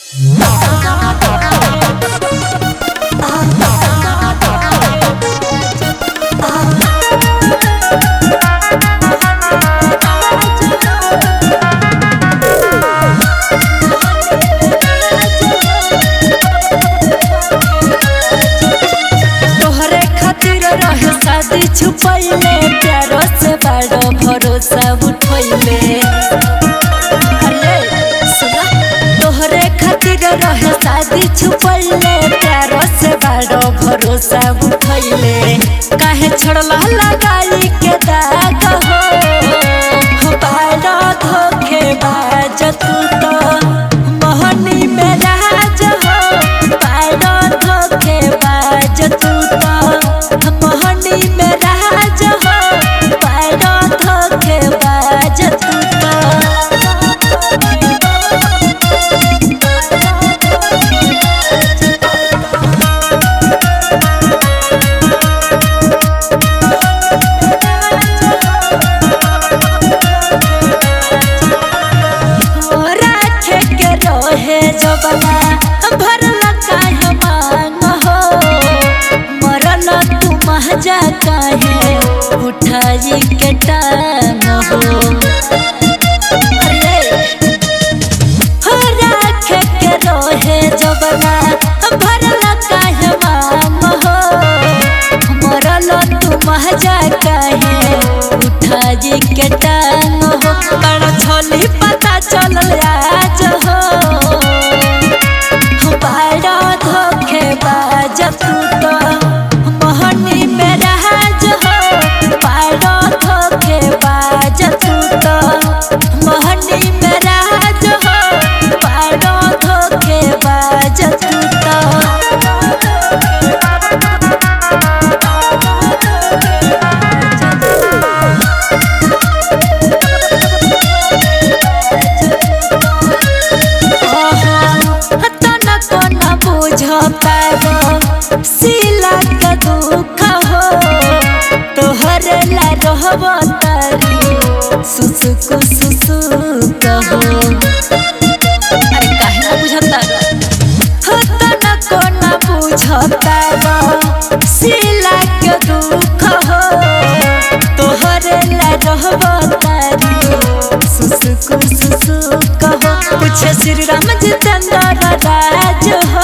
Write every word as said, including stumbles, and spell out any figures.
शादी छुपैले प्यारो से बड़ो भरोसा उठैले तोहरे खातिर रहे शादी छुपैले प्यारो से बड़ो भरोसा उठैले काहे छोड़ला लगाई के दाग हो बड़ो धोखेबाज तू तो मोहनी में राज हो बड़ो धोखेबाज तू तो मोहनी में राज हो बड़ो धोखेबाज तू तो जबना भरल काहे मांग हो मरल तू महजा काहे उठाई के टांग हो हो राखे के रोहे जबना भरल काहे मांग हो मरल तू महजा काहे उठाई के टांग हो बड़ा छोली पता चलल आज हो तू तो मोहनी में राज हो बड़ो धोखेबाज तू तो मोहनी में राज हो बड़ो धोखेबाज तू तो सिला का दुख हो तोहरे ला रहब तारी सुसुक सुसुक हो अरे काहे ना बुझता हो तना को ना बुझता सिला का दुख हो तोहरे ला रहब तारी सुसुक सुसुक हो पूछे श्री राम जितेंद्र राज हो